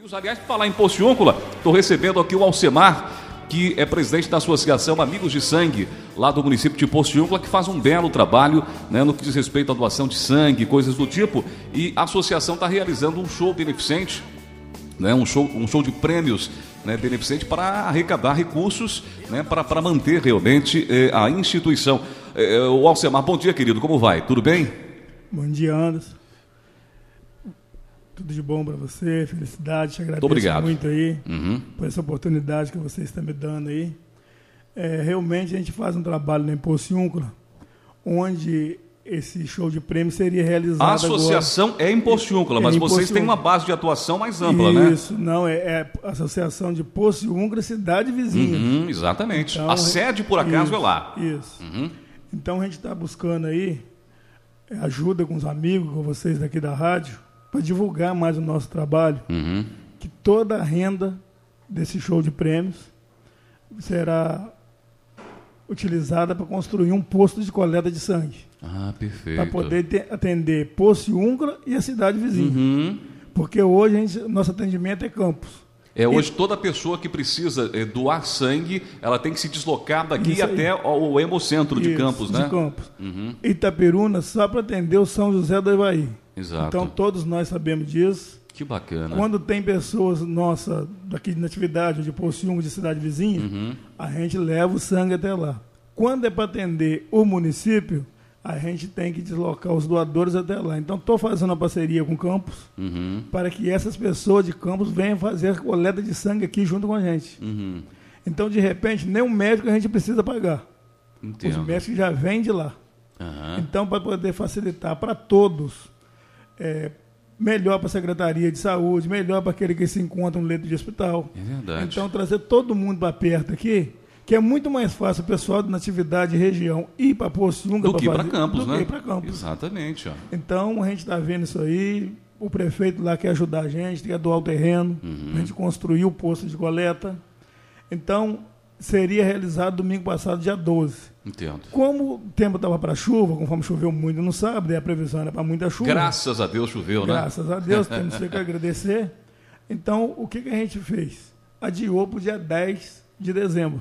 Aliás, por falar em Porciúncula, estou recebendo aqui o Alcemar, que é presidente da Associação Amigos de Sangue, lá do município de Porciúncula, que faz um belo trabalho, né, no que diz respeito à doação de sangue, coisas do tipo. E a associação está realizando um show beneficente, né, um show de prêmios, né, beneficente para arrecadar recursos, né, para manter realmente a instituição. O Alcemar, bom dia, querido, como vai? Tudo bem? Bom dia, Anderson. Tudo de bom para você, felicidade, te agradeço muito aí por essa oportunidade que você está me dando aí. Realmente a gente faz um trabalho em Porciúncula, onde esse show de prêmio seria realizado. A associação agora. É em Porciúncula, mas vocês têm uma base de atuação mais ampla, isso, né? Isso, não, é a Associação de Porciúncula e Cidade Vizinha. Exatamente. Então, a sede, por acaso, é lá. Isso. Então a gente está buscando aí ajuda com os amigos, com vocês daqui da rádio, para divulgar mais o nosso trabalho, que toda a renda desse show de prêmios será utilizada para construir um posto de coleta de sangue. Ah, perfeito. Para poder atender Porciúncula e a cidade vizinha. Porque hoje nosso atendimento é Campos. Hoje toda pessoa que precisa doar sangue, ela tem que se deslocar daqui até o Hemocentro de Campos, né? De Campos. Itaperuna só para atender o São José do Ivaí. Exato. Então todos nós sabemos disso. Que bacana. Quando tem pessoas nossas daqui na atividade, de Porciúncula, de cidade vizinha, a gente leva o sangue até lá. Quando é para atender o município, a gente tem que deslocar os doadores até lá. Então, estou fazendo uma parceria com Campos para que essas pessoas de Campos venham fazer a coleta de sangue aqui junto com a gente. Então, de repente, nem o médico a gente precisa pagar. Entendo. Os médicos já vêm de lá. Então, para poder facilitar para todos, melhor para a Secretaria de Saúde, melhor para aquele que se encontra no leito de hospital. É verdade. Então, trazer todo mundo para perto aqui, que é muito mais fácil o pessoal da atividade região ir para Porciúncula do que para Campos, né? Do que para Campos. Exatamente. Ó. Então, a gente está vendo isso aí, o prefeito lá quer ajudar a gente, quer doar o terreno, a gente construir o posto de coleta. Então, seria realizado domingo passado, dia 12. Entendo. Como o tempo estava para chuva, conforme choveu muito no sábado, e a previsão era para muita chuva. Graças a Deus choveu, né? Graças a Deus, temos que agradecer. Então, o que a gente fez? Adiou para o dia 10 de dezembro.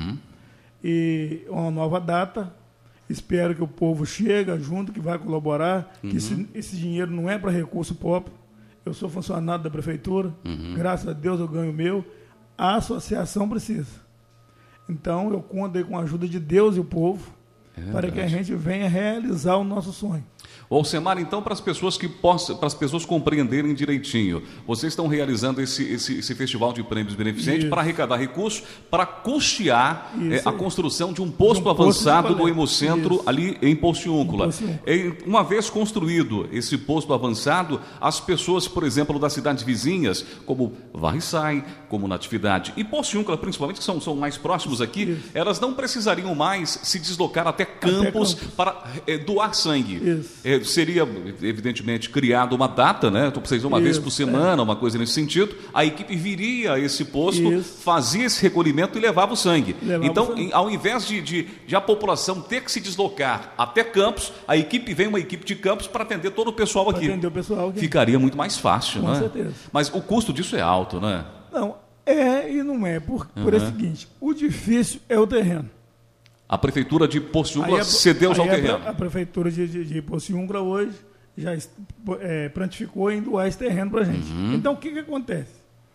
E uma nova data. Espero que o povo chegue junto, que vai colaborar, que esse dinheiro não é para recurso próprio. Eu sou funcionário da prefeitura, graças a Deus eu ganho o meu. A associação precisa. Então eu conto aí com a ajuda de Deus e o povo para que a gente venha realizar o nosso sonho. Alcemar, então, para as pessoas para as pessoas compreenderem direitinho, vocês estão realizando esse festival de prêmios beneficentes para arrecadar recursos para custear a construção de um posto avançado do Hemocentro ali em Porciúncula. Uma vez construído esse posto avançado, as pessoas, por exemplo, das cidades vizinhas, como Varriçai, como Natividade e Porciúncula, principalmente, que são mais próximos aqui, elas não precisariam mais se deslocar até Campos para doar sangue. Seria, evidentemente, criada uma data, né? Então, vocês uma vez por semana, uma coisa nesse sentido. A equipe viria a esse posto, fazia esse recolhimento e levava o sangue. Então, ao invés de a população ter que se deslocar até Campos, vem uma equipe de Campos para atender todo o pessoal aqui. Ficaria muito mais fácil, com né? certeza. Mas o custo disso é alto, né? Não, e não é. Por o seguinte, o difícil é o terreno. A prefeitura de Porciúncula cedeu ao terreno. A prefeitura de Porciúncula hoje já prontificou em doar esse terreno para a gente. Então, o que acontece?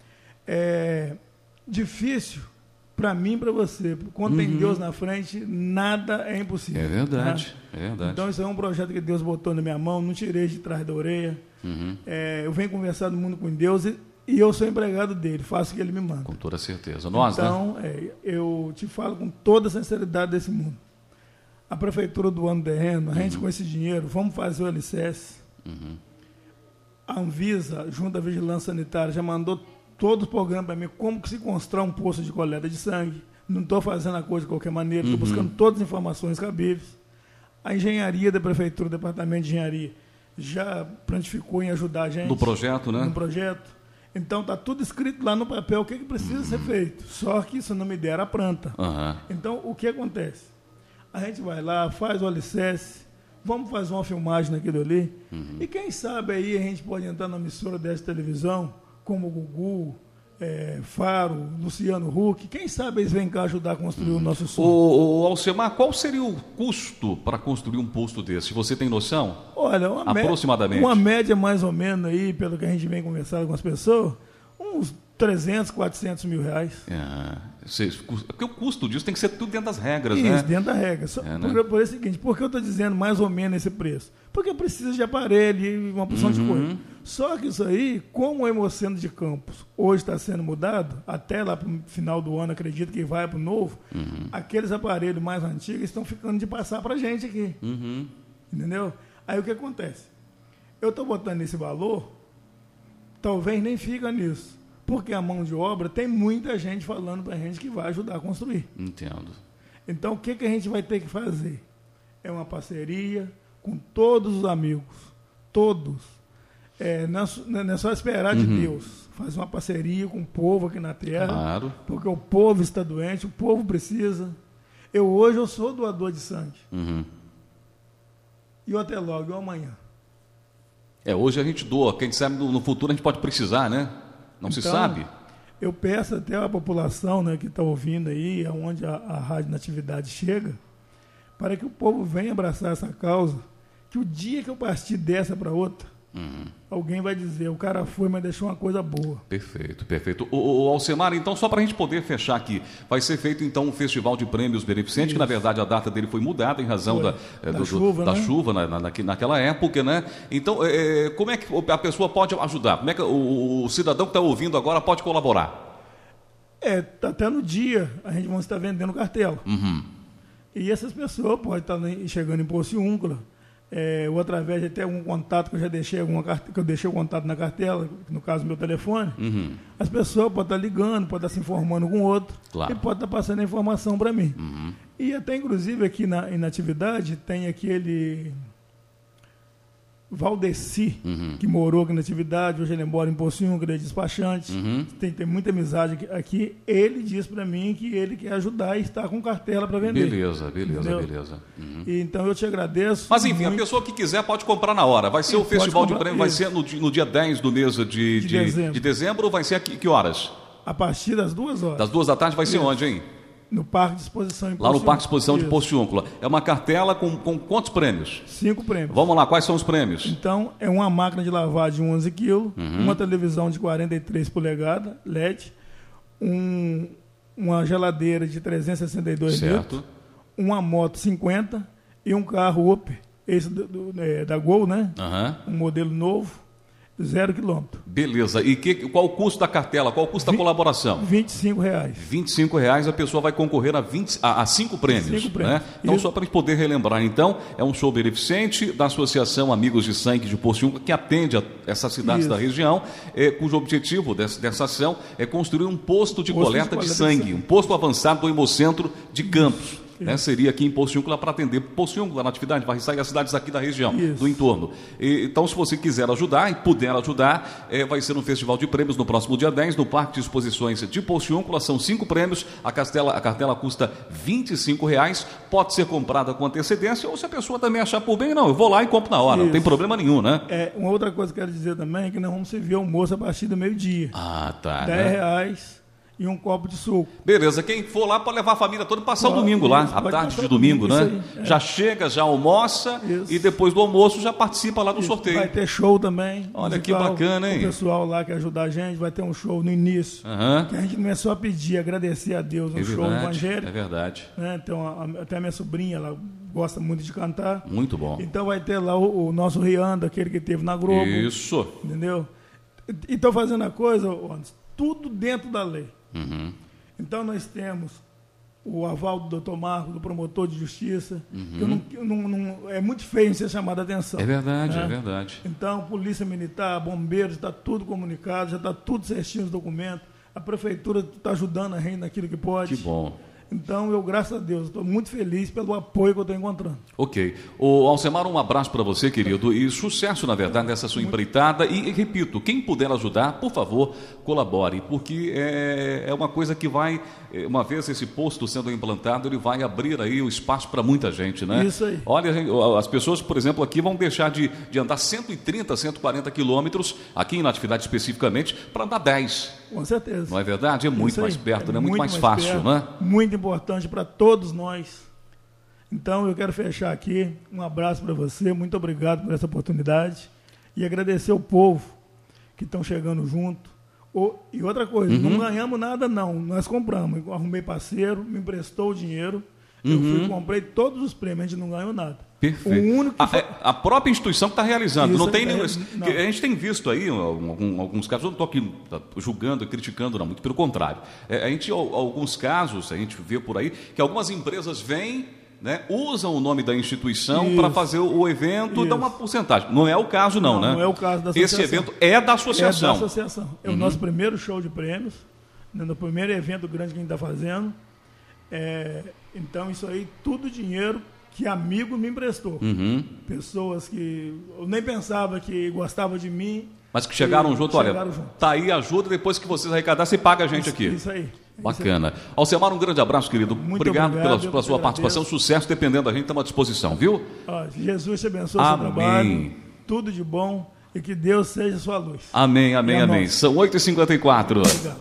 Difícil para mim e para você. Quando tem Deus na frente, nada é impossível. É verdade, né? É verdade. Então, isso é um projeto que Deus botou na minha mão, não tirei de trás da orelha. Eu venho conversar do mundo com Deus e eu sou empregado dele, faço o que ele me manda. Com toda certeza. Nós, então, eu te falo com toda a sinceridade desse mundo. A prefeitura doando terreno, a gente com esse dinheiro, vamos fazer o alicerce. A Anvisa, junto à Vigilância Sanitária, já mandou todos os programas para mim, como que se constrói um posto de coleta de sangue. Não estou fazendo a coisa de qualquer maneira, estou buscando todas as informações cabíveis. A engenharia da prefeitura, o departamento de engenharia, já prontificou em ajudar a gente. No projeto, né? No projeto. Então, está tudo escrito lá no papel o que precisa ser feito. Só que isso não me deram a planta. Então, o que acontece? A gente vai lá, faz o alicerce, vamos fazer uma filmagem naquilo ali, e quem sabe aí a gente pode entrar na emissora dessa televisão como o Gugu, Faro, Luciano Huck, quem sabe eles vêm cá ajudar a construir o nosso sonho. O Alcemar, qual seria o custo para construir um posto desse? Você tem noção? Olha, aproximadamente. Uma média mais ou menos aí, pelo que a gente vem conversando com as pessoas, uns 300, 400 mil reais. Porque o custo disso tem que ser tudo dentro das regras, isso, né? Dentro da regra. Por o seguinte, por que eu estou dizendo mais ou menos esse preço? Porque precisa de aparelho e uma porção de coisa. Só que isso aí, como o Hemocentro de Campos hoje está sendo mudado, até lá para o final do ano, acredito que vai para o novo, aqueles aparelhos mais antigos estão ficando de passar para a gente aqui. Entendeu? Aí o que acontece? Eu estou botando esse valor, talvez nem fica nisso. Porque a mão de obra tem muita gente falando para a gente que vai ajudar a construir. Entendo. Então, o que a gente vai ter que fazer? É uma parceria com todos os amigos. Todos. Não é só esperar de Deus. Faz uma parceria com o povo aqui na terra. Claro. Porque o povo está doente, o povo precisa. Hoje eu sou doador de sangue. E até logo, amanhã. Hoje a gente doa. Quem sabe no futuro a gente pode precisar, né? Não se sabe. Eu peço até a população, né, que está ouvindo aí, aonde a Rádio Natividade chega, para que o povo venha abraçar essa causa, que o dia que eu partir dessa para outra, alguém vai dizer, o cara foi, mas deixou uma coisa boa. Perfeito, perfeito. O Alcemar, então, só para a gente poder fechar aqui, vai ser feito então um festival de prêmios beneficente, que na verdade a data dele foi mudada em razão da chuva naquela época, né? Então, como é que a pessoa pode ajudar? Como é que o cidadão que está ouvindo agora pode colaborar? Até no dia a gente vai estar vendendo cartela. E essas pessoas podem estar chegando em Porciúncula, ou através de até algum contato que eu já deixei que eu deixei o contato na cartela, no caso meu telefone, as pessoas podem estar ligando, podem estar se informando com o outro, e podem estar passando a informação para mim. E até inclusive aqui em Natividade tem aquele Valdeci, que morou aqui na Natividade, hoje ele mora em Porciúncula, ele é despachante, tem muita amizade aqui. Ele diz para mim que ele quer ajudar e está com cartela para vender. Beleza. E então eu te agradeço. Mas enfim, muito. A pessoa que quiser pode comprar na hora. Vai ser o festival de prêmio, vai ser no dia 10 do mês de dezembro, vai ser a que horas? A partir das 2 horas. Das 2 da tarde vai ser onde, hein? No Parque de Exposição em Porciúncula. Lá no Parque de Exposição de Porciúncula. É uma cartela com quantos prêmios? 5 prêmios. Vamos lá, quais são os prêmios? Então, é uma máquina de lavar de 11 quilos, uma televisão de 43 polegadas, LED, uma geladeira de 362 litros, uma moto 50 e um carro Opel, esse da Gol, né? Um modelo novo. 0 quilômetro. Beleza. E qual o custo da cartela? Qual o custo da colaboração? R$25. R$25 a pessoa vai concorrer a 5 prêmios. 5 prêmios. Né? Então, só para a gente poder relembrar, então, é um show beneficente da Associação Amigos de Sangue de Porciúncula, que atende a essas cidades da região, cujo objetivo dessa ação é construir um posto de coleta de sangue, um posto avançado do Hemocentro de Campos. Seria aqui em Porciúncula para atender Porciúncula, Natividade, Varriçai e as cidades aqui da região, do entorno. Então, se você quiser ajudar e puder ajudar, vai ser um festival de prêmios no próximo dia 10, no Parque de Exposições de Porciúncula. São 5 prêmios, a cartela custa R$25, pode ser comprada com antecedência, ou se a pessoa também achar por bem, não, eu vou lá e compro na hora, não tem problema nenhum, né? Uma outra coisa que eu quero dizer também é que nós vamos servir almoço a partir do meio-dia. Tá. R$10. E um copo de suco. Beleza, quem for lá pode levar a família toda e passar o domingo lá, à tarde de domingo, né? Já chega, já almoça e depois do almoço já participa lá do sorteio. Vai ter show também. Olha que bacana, hein? O pessoal lá que ajudar a gente vai ter um show no início. Que a gente não é só pedir, agradecer a Deus no show evangélico. É verdade. Então, até a minha sobrinha, ela gosta muito de cantar. Muito bom. Então vai ter lá o nosso Rianda, aquele que teve na Globo. Isso. Entendeu? E estão fazendo a coisa, tudo dentro da lei. Então nós temos o aval do Dr. Marco, do promotor de justiça. É muito feio ser chamado a atenção. É verdade, é verdade. Então, polícia militar, bombeiros, está tudo comunicado, já está tudo certinho os documentos. A prefeitura está ajudando a gente naquilo que pode. Que bom. Então, eu, graças a Deus, estou muito feliz pelo apoio que eu estou encontrando. Ok. O Alcemar, um abraço para você, querido, e sucesso, na verdade, nessa sua empreitada. E repito, quem puder ajudar, por favor, colabore, porque é uma coisa que vai, uma vez esse posto sendo implantado, ele vai abrir aí o espaço para muita gente, né? Isso aí. Olha, as pessoas, por exemplo, aqui vão deixar de andar 130, 140 quilômetros, aqui em Natividade especificamente, para andar 10. Com certeza. Não é verdade? É muito mais perto, né? Muito mais fácil, perto, né? Muito importante para todos nós. Então, eu quero fechar aqui. Um abraço para você. Muito obrigado por essa oportunidade. E agradecer o povo que estão chegando junto. E outra coisa, não ganhamos nada, não. Nós compramos. Eu arrumei parceiro, me emprestou o dinheiro. Eu fui e comprei todos os prêmios. A gente não ganhou nada. Perfeito. O único que a própria instituição que está realizando. Isso, não tem nenhum. não. A gente tem visto aí alguns casos, eu não estou aqui julgando e criticando, não, muito pelo contrário. Alguns casos, a gente vê por aí, que algumas empresas vêm, né, usam o nome da instituição para fazer o evento e dá uma porcentagem. Não é o caso, não, né? Não é o caso da associação. Esse evento é da associação. É da associação. É o nosso primeiro show de prêmios, né, no primeiro evento grande que a gente está fazendo. Então, isso aí, tudo dinheiro que amigo me emprestou. Pessoas que eu nem pensava que gostavam de mim. Mas que chegaram junto, olha, tá aí a ajuda, depois que vocês arrecadarem, você paga a gente aqui. Isso aí. Bacana. Alcemar, um grande abraço, querido. Muito obrigado pela sua participação. Sucesso, dependendo da gente, estamos à disposição, viu? Jesus te abençoe o seu trabalho. Tudo de bom e que Deus seja a sua luz. Amém, amém, amém. São 8h54.